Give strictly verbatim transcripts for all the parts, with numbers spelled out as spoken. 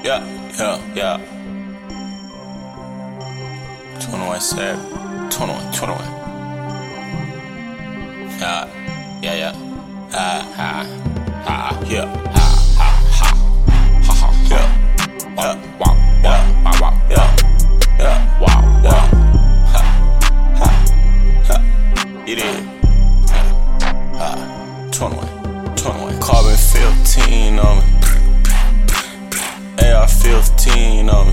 yeah, yeah, yeah. twenty-one Savage, twenty-one, twenty-one. Yeah, yeah, yeah. Ha, ha, ha, yeah. Ha, ha, ha, ha, ha, yeah. Yeah, wow, wow, wow, wow, yeah. Yeah, wow, wow. Ha, ha, ha. It is. Yeah. Ha, twenty-one, twenty-one. Carbon fifteen on me. A R fifteen on me.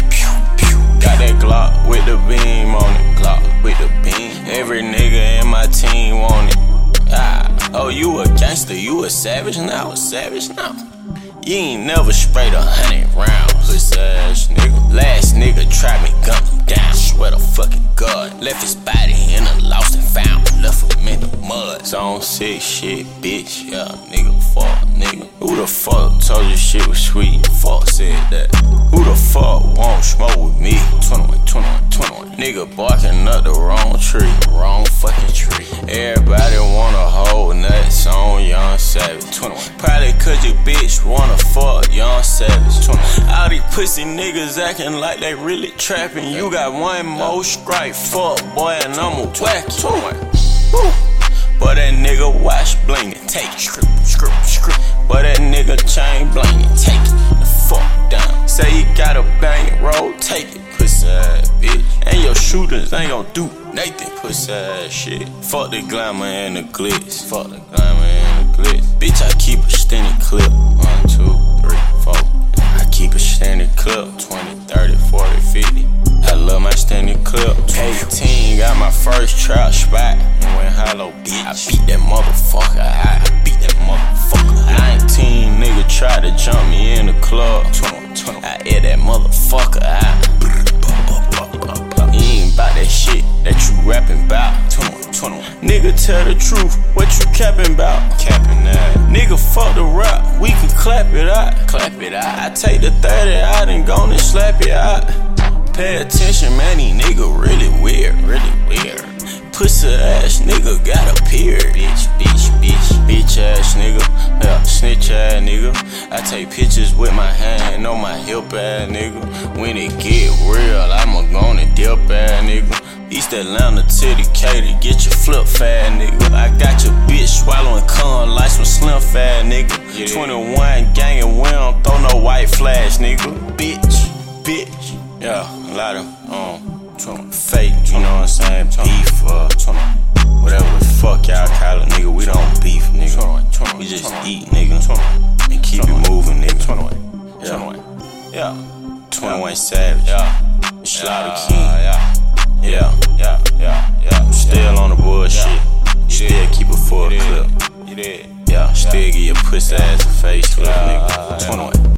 Got that Glock with the beam on it. Glock with the beam. Every nigga in my team want it. Ah, oh, you a gangster, you a savage now, a savage now. You ain't never sprayed a hundred rounds, pussy ass nigga. Last nigga tried me, gunned him down. Swear to fucking God, left his body in a lost and found. Left him in the mud. Zone six shit, bitch. Yeah, nigga, fuck, nigga. Who the fuck told you shit was sweet? Fuck said that. Who the fuck won't smoke with me? twenty-one, twenty-one, twenty-one. Nigga barking up the wrong tree, wrong fucking tree. Everybody wanna hold nuts on Young Savage. twenty-one. Probably cause your bitch wanna fuck Young Savage. twenty-one. All these pussy niggas acting like they really trapping. You got one more strike, fuck boy, and I'ma whack you. twenty-one. Woo. But that nigga watch blingin', take it, script, script, script. But that nigga chain blingin', take it the fuck down. Say you got a bang roll, take it, pussy ass bitch. And your shooters ain't gon' do nothing, pussy ass shit. Fuck the glamour and the glitz, fuck the glamour and the glitz. Bitch, I keep a standing clip, one, two, three, four. I keep a standing clip, twenty, thirty, forty, fifty. I love my standing clip. eighteen, got my first trap spot. And went hollow, bitch. I beat that motherfucker out. I beat that motherfucker out. nineteen, nigga tried to jump me in the club. twenty, twenty. I air that motherfucker out. You ain't bout that shit that you rapping bout. twenty-one, twenty-one. Nigga, tell the truth, what you capping bout? Capping that. Nigga, fuck the rap, we can clap it out. Clap it out. I take the thirty out and go and slap it out. Pay attention, man, these nigga really weird, really weird. Pussy ass nigga got a beard. Bitch, bitch, bitch, bitch ass nigga, yeah, snitch ass nigga. I take pictures with my hand on my hip ass nigga. When it get real, I'ma gonna dip ass nigga. East Atlanta to Decatur, get your flip fat nigga. I got your bitch swallowing cum like some slim fat nigga. Yeah. twenty-one gang and we don't throw no white flash nigga. Bitch, bitch. Yeah, a lot of um, fake, you know what I'm saying? Beef, uh, whatever the fuck y'all call it, nigga. We don't beef, nigga. We just eat, nigga, and keep it moving, nigga. Yeah, yeah. twenty-one Savage, yeah. Slaughter King, yeah, yeah, yeah, yeah, yeah. Still on the bullshit. Still keep it full clip. Yeah, still give your pussy ass a face clip, nigga. twenty-one.